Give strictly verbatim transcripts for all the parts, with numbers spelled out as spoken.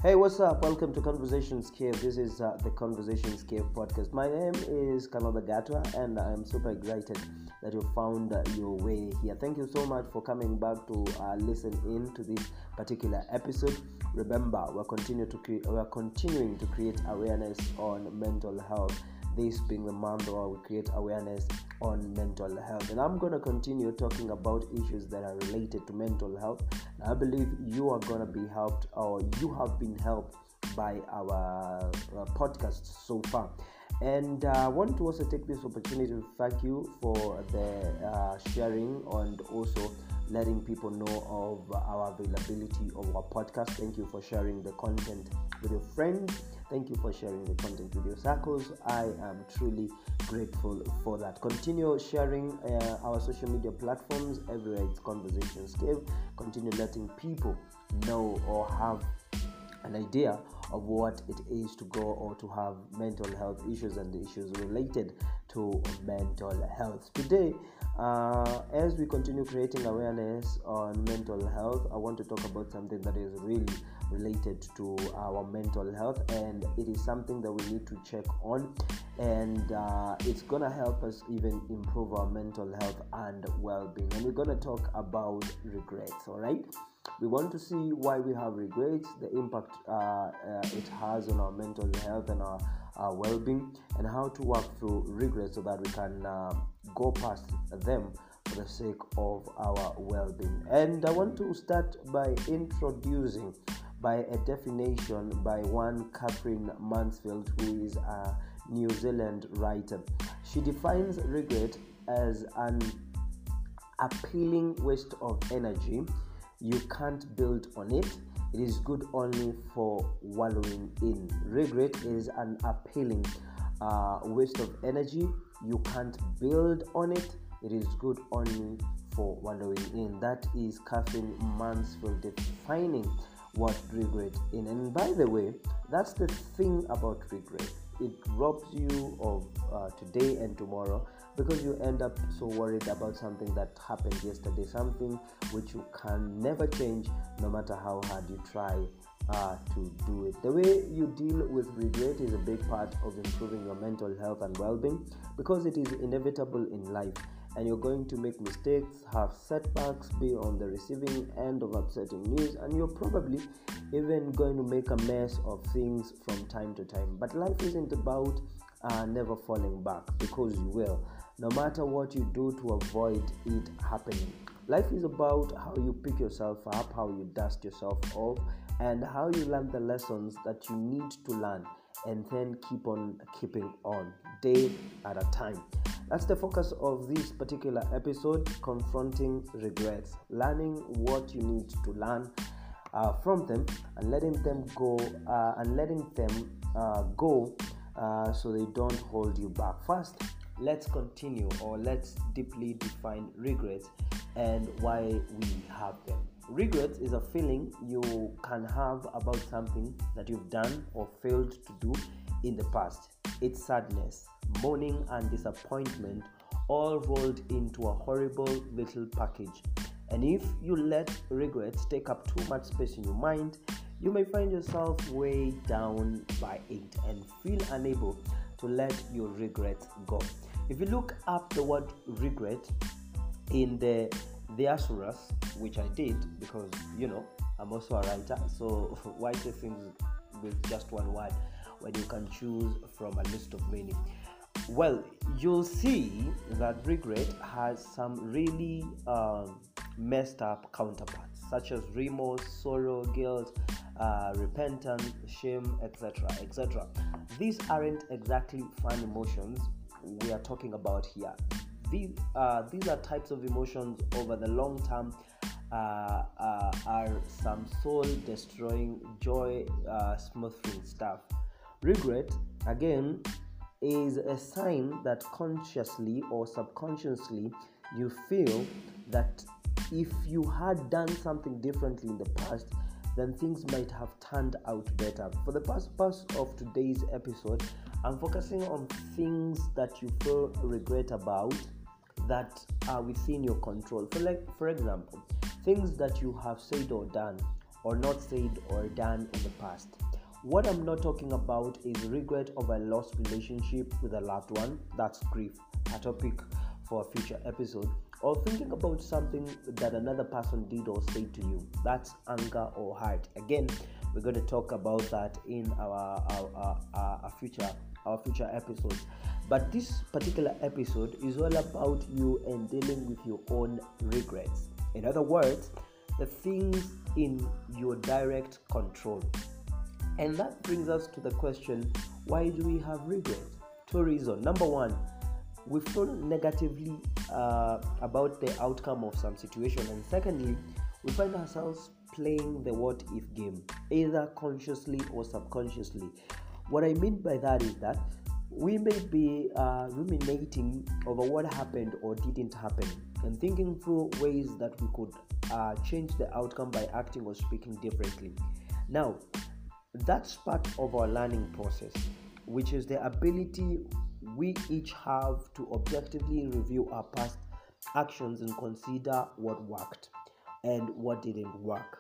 Hey, what's up? Welcome to Conversations Cave. This is uh, the Conversations Cave podcast. My name is Kanoda Gatwa, and I'm super excited that you found uh, your way here. Thank you so much for coming back to uh, listen in to this particular episode. Remember, we're continue to cre- we're continuing to create awareness on mental health. This being the month where we create awareness on mental health, and I'm going to continue talking about issues that are related to mental health. I believe you are going to be helped, or you have been helped by our uh, podcast so far. And uh, I want to also take this opportunity to thank you for the uh, sharing and also letting people know of our availability of our podcast. Thank you for sharing the content with your friends. Thank you for sharing the content with your circles. I am truly grateful for that. Continue sharing uh, our social media platforms. Everywhere it's Conversations Cave. Continue letting people know or have an idea of what it is to go or to have mental health issues and the issues related to mental health. Today, uh, as we continue creating awareness on mental health, I want to talk about something that is really related to our mental health, and it is something that we need to check on, and uh, it's gonna help us even improve our mental health and well-being. And we're gonna talk about regrets. All right, we want to see why we have regrets, the impact uh, uh, it has on our mental health and our, our well-being, and how to work through regrets so that we can uh, go past them for the sake of our well-being. And I want to start by introducing by a definition by one Catherine Mansfield, who is a New Zealand writer. She defines regret as an appealing waste of energy. You can't build on it. It is good only for wallowing in. Regret is an appealing uh, waste of energy. You can't build on it. It is good only for wallowing in. That is Catherine Mansfield defining what regret is. And by the way, that's the thing about regret. It robs you of uh, today and tomorrow, because you end up so worried about something that happened yesterday, something which you can never change no matter how hard you try uh, to do it. The way you deal with regret is a big part of improving your mental health and well-being, because it is inevitable in life, and you're going to make mistakes, have setbacks, be on the receiving end of upsetting news, and you're probably even going to make a mess of things from time to time. But life isn't about uh, never falling back, because you will, no matter what you do to avoid it happening. Life is about how you pick yourself up, how you dust yourself off, and how you learn the lessons that you need to learn, and then keep on keeping on, day at a time. That's the focus of this particular episode, confronting regrets, learning what you need to learn uh, from them, and letting them go, uh, and letting them uh, go uh, so they don't hold you back. First, let's continue, or let's deeply define regrets and why we have them. Regret is a feeling you can have about something that you've done or failed to do in the past. It's sadness, mourning, and disappointment, all rolled into a horrible little package. And if you let regrets take up too much space in your mind, you may find yourself weighed down by it and feel unable to let your regrets go. If you look up the word regret in the thesaurus, which I did because, you know, I'm also a writer, so why say things with just one word when you can choose from a list of many? Well, you'll see that regret has some really um, messed up counterparts, such as remorse, sorrow, guilt, uh, repentance, shame, et cetera, et cetera. These aren't exactly fun emotions we are talking about here. These, uh, these are types of emotions over the long term uh, uh, are some soul-destroying, joy-smoothing stuff. Regret, again, is a sign that consciously or subconsciously you feel that if you had done something differently in the past, then things might have turned out better. For the purpose of today's episode, I'm focusing on things that you feel regret about that are within your control. For like, for example, things that you have said or done, or not said or done in the past. What I'm not talking about is regret of a lost relationship with a loved one. That's grief, a topic for a future episode. Or thinking about something that another person did or said to you. That's anger or hurt. Again, we're going to talk about that in our our, our, our future our future episodes. But this particular episode is all about you and dealing with your own regrets. In other words, the things in your direct control. And that brings us to the question, why do we have regrets? Two reasons. Number one, we feel negatively uh, about the outcome of some situation. And secondly, we find ourselves playing the what if game, either consciously or subconsciously. What I mean by that is that we may be uh, ruminating over what happened or didn't happen and thinking through ways that we could uh, change the outcome by acting or speaking differently. Now, that's part of our learning process, which is the ability we each have to objectively review our past actions and consider what worked and what didn't work.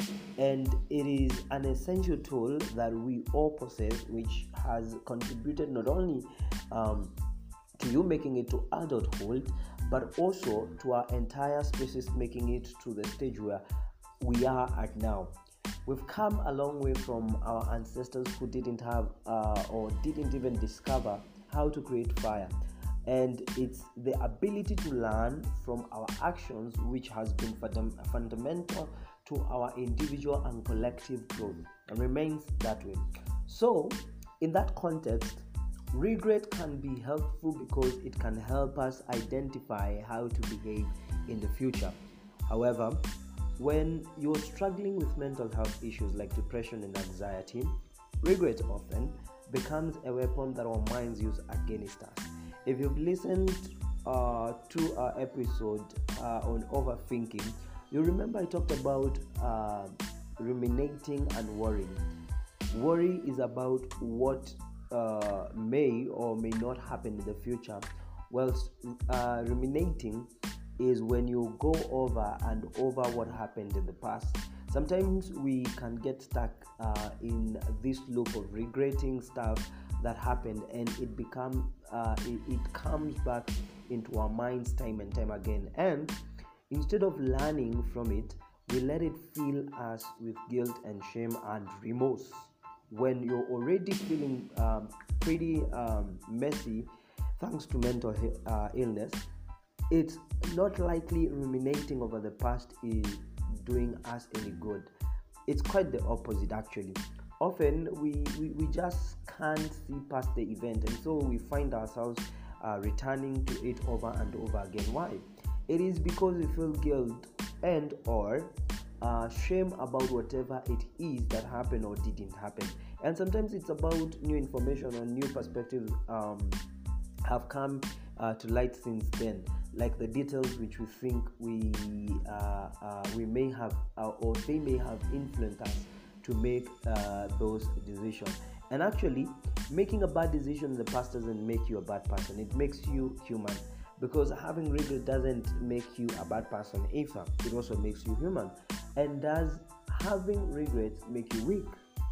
And it is an essential tool that we all possess, which has contributed not only um, to you making it to adulthood, but also to our entire species making it to the stage where we are at now. We've come a long way from our ancestors who didn't have uh, or didn't even discover how to create fire. And it's the ability to learn from our actions which has been fundam- fundamental to our individual and collective growth and remains that way. So, in that context, regret can be helpful because it can help us identify how to behave in the future. However, when you're struggling with mental health issues like depression and anxiety, regret often becomes a weapon that our minds use against us. If you've listened uh, to our episode uh, on overthinking, you remember I talked about uh, ruminating and worrying. Worry is about what uh, may or may not happen in the future, whilst uh, ruminating is when you go over and over what happened in the past. Sometimes we can get stuck uh, in this loop of regretting stuff that happened, and it become uh, it, it comes back into our minds time and time again. And instead of learning from it, we let it fill us with guilt and shame and remorse. When you're already feeling um, pretty um, messy, thanks to mental uh, illness, it's not likely ruminating over the past is doing us any good. It's quite the opposite, actually. Often we, we, we just can't see past the event, and so we find ourselves uh, returning to it over and over again. Why? It is because we feel guilt and or uh, shame about whatever it is that happened or didn't happen. And sometimes it's about new information or new perspectives um, have come uh, to light since then, like the details which we think we uh, uh, we may have uh, or they may have influenced us to make uh, those decisions. And actually, making a bad decision in the past doesn't make you a bad person. It makes you human, because having regret doesn't make you a bad person either. It also makes you human. And does having regrets make you weak?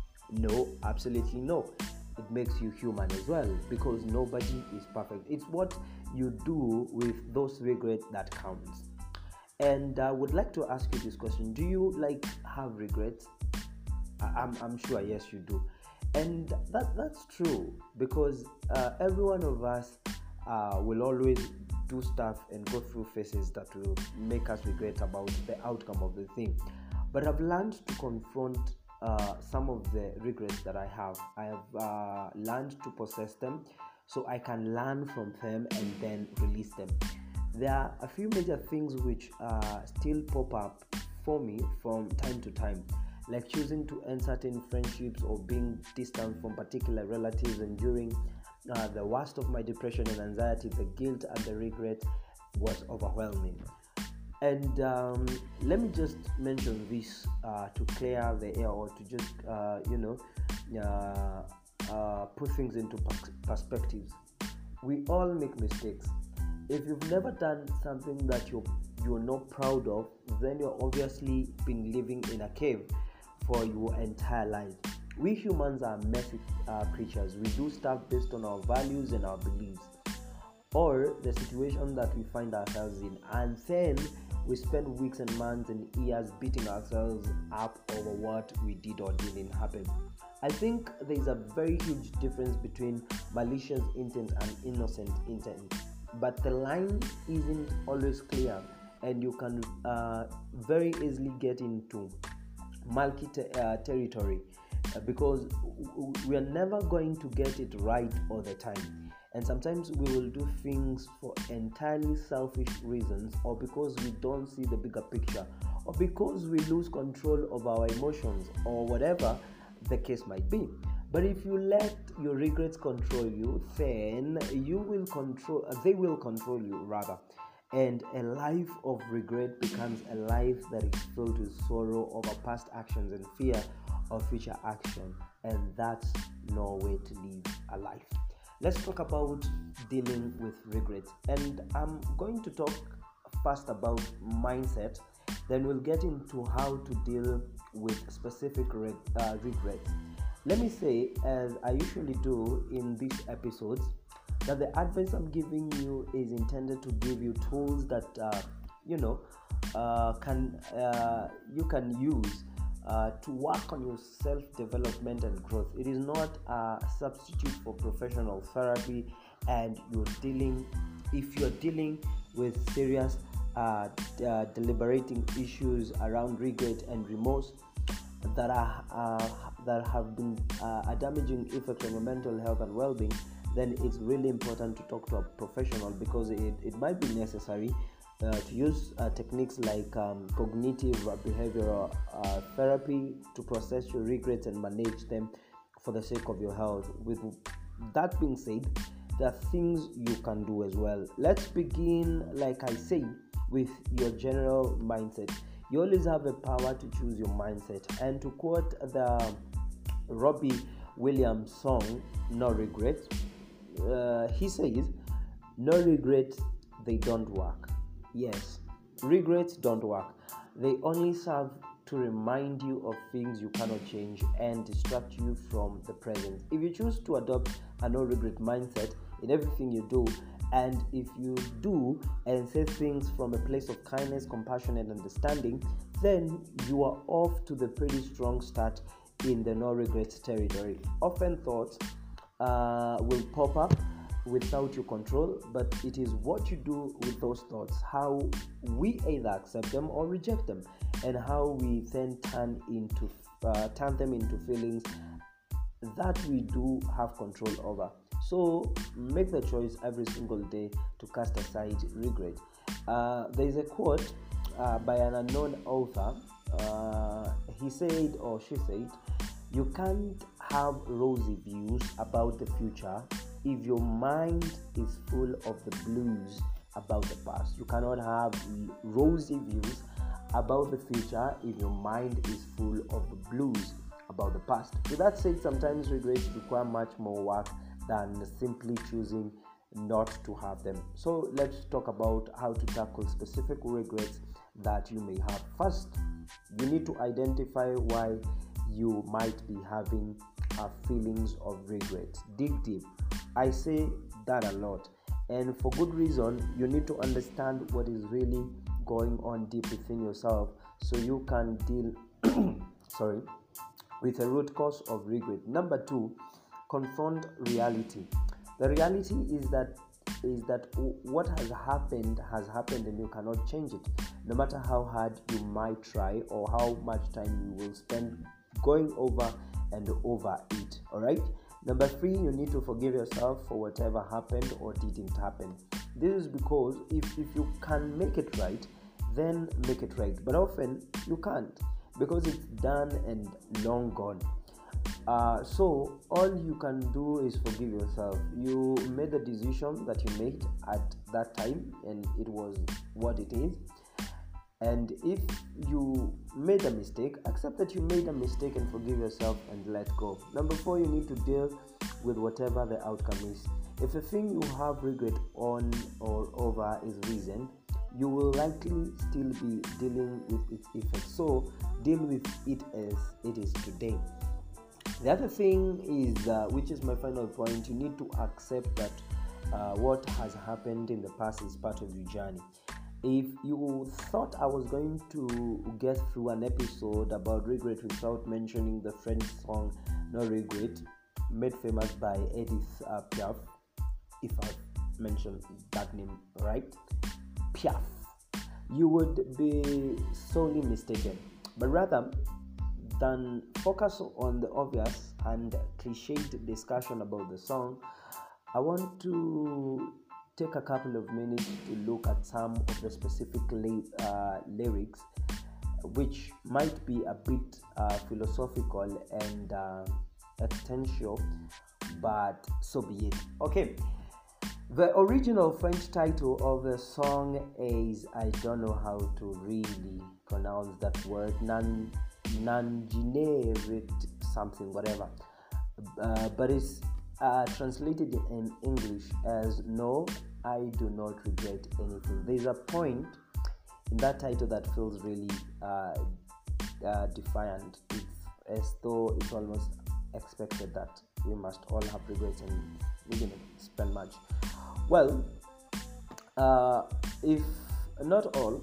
No, absolutely no. It makes you human as well, because nobody is perfect. It's what you do with those regrets that counts. And I would like to ask you this question: do you like have regrets? I- I'm I'm sure yes you do, and that that's true, because uh, every one of us uh, will always do stuff and go through phases that will make us regret about the outcome of the thing. But I've learned to confront uh, some of the regrets that I have. I have uh, learned to possess them so I can learn from them and then release them. There are a few major things which uh, still pop up for me from time to time, like choosing to end certain friendships or being distant from particular relatives. And during uh, the worst of my depression and anxiety, the guilt and the regret was overwhelming. And um, let me just mention this uh, to clear the air, or to just uh, you know uh, uh, put things into perspectives. We all make mistakes. If you've never done something that you're you're not proud of, then you're obviously been living in a cave. for your entire life. We humans are messy uh, creatures. We do stuff based on our values and our beliefs, or the situation that we find ourselves in, and then we spend weeks and months and years beating ourselves up over what we did or didn't happen. I think there is a very huge difference between malicious intent and innocent intent, but the line isn't always clear, and you can uh, very easily get into murky te- uh, territory uh, because w- we are never going to get it right all the time. And sometimes we will do things for entirely selfish reasons, or because we don't see the bigger picture, or because we lose control of our emotions, or whatever the case might be. But if you let your regrets control you, then you will control, uh, they will control you rather. And a life of regret becomes a life that is filled with sorrow over past actions and fear of future action. And that's no way to live a life. Let's talk about dealing with regrets. And I'm going to talk first about mindset, then we'll get into how to deal with specific re- uh, regrets. Let me say, as I usually do in these episodes, that the advice I'm giving you is intended to give you tools that uh, you know uh, can uh, you can use uh, to work on your self-development and growth. It is not a substitute for professional therapy, and you're dealing if you're dealing with serious uh, d- uh, deliberating issues around regret and remorse that are uh, that have been uh, a damaging effect on your mental health and well-being, then it's really important to talk to a professional, because it, it might be necessary uh, to use uh, techniques like um, cognitive behavioral uh, therapy to process your regrets and manage them for the sake of your health. With that being said, there are things you can do as well. Let's begin, like I say, with your general mindset. You always have the power to choose your mindset. And to quote the Robbie Williams song, No Regrets, uh, he says, no regrets, they don't work. Yes, regrets don't work. They only serve to remind you of things you cannot change and distract you from the present. If you choose to adopt a no regret mindset in everything you do, and if you do and say things from a place of kindness, compassion, and understanding, then you are off to the pretty strong start in the no regrets territory. Often thoughts uh, will pop up without your control, but it is what you do with those thoughts, how we either accept them or reject them, and how we then turn into uh, turn them into feelings that we do have control over. So make the choice every single day to cast aside regret. Uh, there is a quote uh, by an unknown author. Uh, he said, or she said, you can't have rosy views about the future if your mind is full of the blues about the past. You cannot have rosy views about the future if your mind is full of the blues about the past. With that said, sometimes regrets require much more work than simply choosing not to have them. So let's talk about how to tackle specific regrets that you may have. First, you need to identify why you might be having uh, feelings of regret. Dig deep. I say that a lot, and for good reason. You need to understand what is really going on deep within yourself, so you can deal sorry with the root cause of regret. Number two, confront reality. The reality is that is that what has happened has happened, and you cannot change it, no matter how hard you might try or how much time you will spend going over and over it. All right. Number three, you need to forgive yourself for whatever happened or didn't happen. This is because if, if you can make it right, then make it right. But often you can't, because it's done and long gone. Uh, so all you can do is forgive yourself. You made the decision that you made at that time, and it was what it is. And if you made a mistake, accept that you made a mistake and forgive yourself and let go. Number four, you need to deal with whatever the outcome is. If the thing you have regret on or over is recent, you will likely still be dealing with its effects. So deal with it as it is today. The other thing is, uh, which is my final point, you need to accept that uh, what has happened in the past is part of your journey. If you thought I was going to get through an episode about regret without mentioning the French song No Regret, made famous by Edith uh, Piaf, if I've mentioned that name right, Piaf, you would be sorely mistaken. But rather than focus on the obvious and cliched discussion about the song, I want to take a couple of minutes to look at some of the specific ly- uh, lyrics, which might be a bit uh, philosophical and uh, existential, but so be it. Okay, the original French title of the song is, I don't know how to really pronounce that word, nan nanjinerit something, whatever, uh, but it's uh, translated in English as No, I do not regret anything. There's a point in that title that feels really uh, uh, defiant. It's as though it's almost expected that we must all have regrets and we didn't spend much. Well, uh, if not all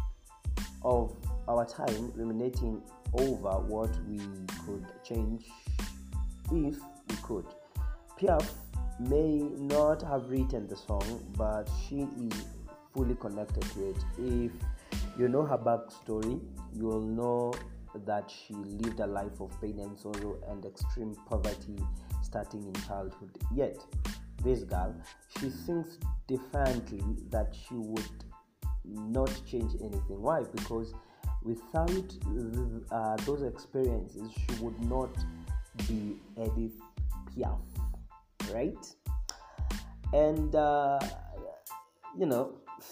of our time ruminating over what we could change if we could. Piaf may not have written the song, but she is fully connected to it. If you know her backstory, you will know that she lived a life of pain and sorrow and extreme poverty starting in childhood. Yet, this girl, she thinks defiantly that she would not change anything. Why? Because without uh, those experiences, she would not be Edith Piaf, right? And uh, you know,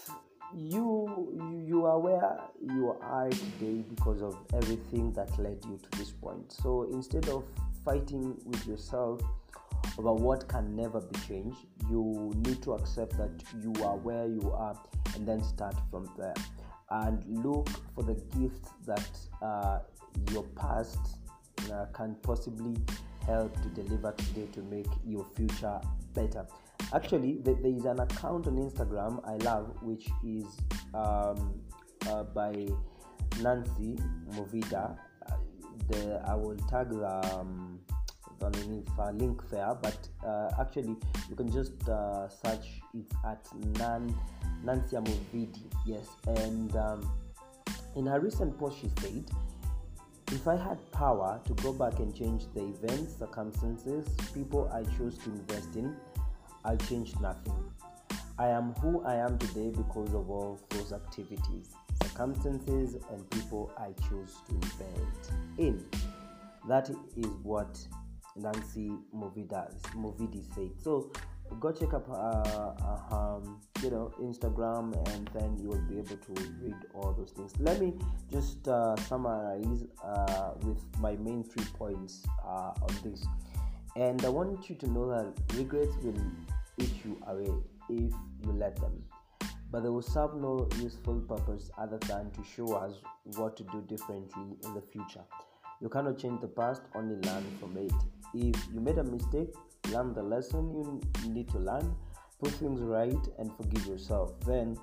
you you are where you are today because of everything that led you to this point. So instead of fighting with yourself over what can never be changed, you need to accept that you are where you are and then start from there and look for the gifts that uh, your past uh, can possibly help to deliver today to make your future better. Actually, there is an account on Instagram I love, which is um, uh, by Nancy Movida. Uh, the, I will tag the, um, the link there, but uh, actually you can just uh, search it at Nan Nancy Movidi. Yes, and um, in her recent post she said, "If I had power to go back and change the events, circumstances, people I choose to invest in, I'll change nothing. I am who I am today because of all those activities, circumstances, and people I choose to invest in." That is what Nancy Movidi said. So go check up uh, um, you know, Instagram, and then you will be able to read all those things. Let me just uh, summarize uh, with my main three points uh, on this. And I want you to know that regrets will eat you away if you let them, but they will serve no useful purpose other than to show us what to do differently in the future. You cannot change the past, only learn from it. If you made a mistake, learn the lesson you need to learn, put things right, and forgive yourself. Then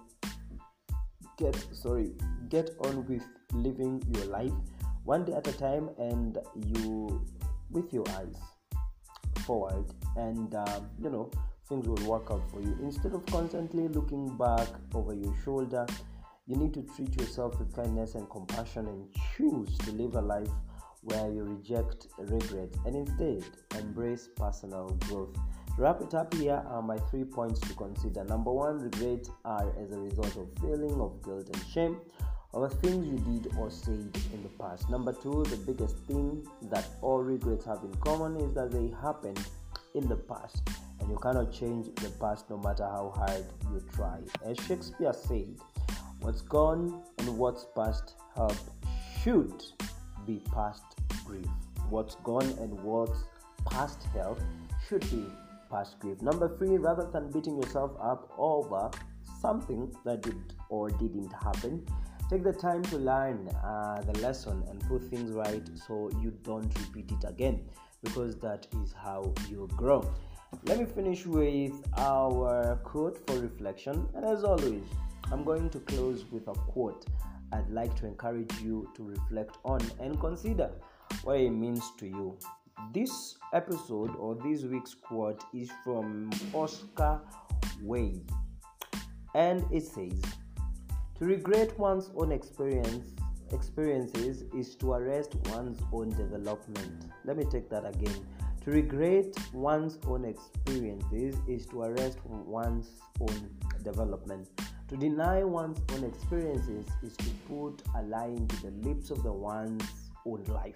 get sorry, get on with living your life one day at a time, and you with your eyes forward, and um, you know, things will work out for you. Instead of constantly looking back over your shoulder, you need to treat yourself with kindness and compassion and choose to live a life where you reject regret and instead embrace personal growth. To wrap it up, here are my three points to consider. Number one, regrets are as a result of feeling of guilt and shame over things you did or said in the past. Number two, the biggest thing that all regrets have in common is that they happened in the past, and you cannot change the past no matter how hard you try. As Shakespeare said, what's gone and what's past help should be past grief. What's gone and what's past help should be past grief. Number three, rather than beating yourself up over something that did or didn't happen. Take the time to learn uh, the lesson and put things right so you don't repeat it again, because that is how you grow. Let me finish with our quote for reflection, and as always, I'm going to close with a quote I'd like to encourage you to reflect on and consider what it means to you. This episode or this week's quote is from Oscar Wilde, and it says, "To regret one's own experience experiences is to arrest one's own development." Let me take that again. To regret one's own experiences is to arrest one's own development. To deny one's own experiences is to put a lie into the lips of the one's own life.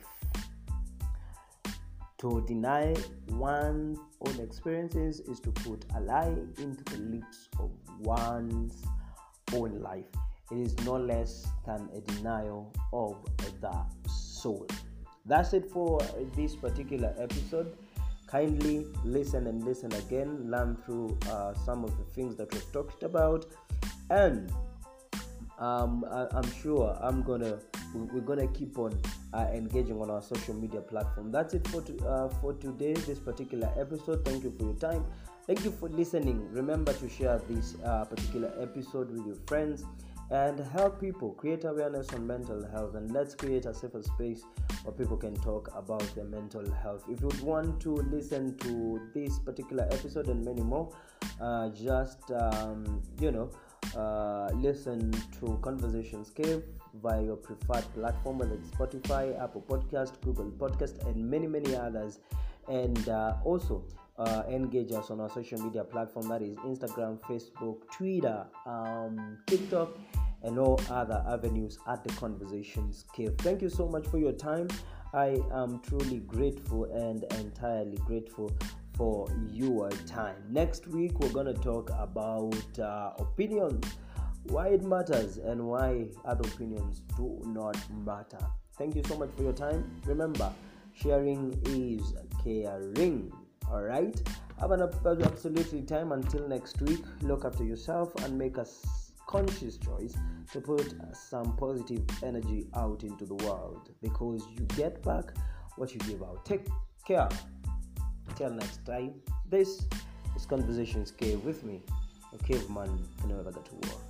To deny one's own experiences is to put a lie into the lips of one's own life. It is no less than a denial of the soul. That's it for this particular episode. Kindly listen and listen again, learn through uh, some of the things that we've talked about, and um, I, I'm sure I'm gonna we're gonna keep on uh, engaging on our social media platform. That's it for to, uh, for today, this particular episode. Thank you for your time. Thank you for listening. Remember to share this uh, particular episode with your friends and help people create awareness on mental health, and let's create a safer space where people can talk about their mental health. If you would want to listen to this particular episode and many more, uh, just um, you know uh, listen to Conversations Cave via your preferred platform, whether it's Spotify, Apple Podcast, Google Podcast, and many many others. And uh, also uh, engage us on our social media platform, that is Instagram, Facebook, Twitter, um, TikTok, and all other avenues at the Conversations Cave. Thank you so much for your time. I am truly grateful and entirely grateful for your time. Next week we're going to talk about uh, opinions, why it matters and why other opinions do not matter. Thank you so much for your time. Remember, sharing is caring. All right, have an absolutely time. Until next week, look after yourself and make a conscious choice to put some positive energy out into the world, because you get back what you give out. Take care. Till next time, this is Conversations Cave with me, a caveman who never got to work.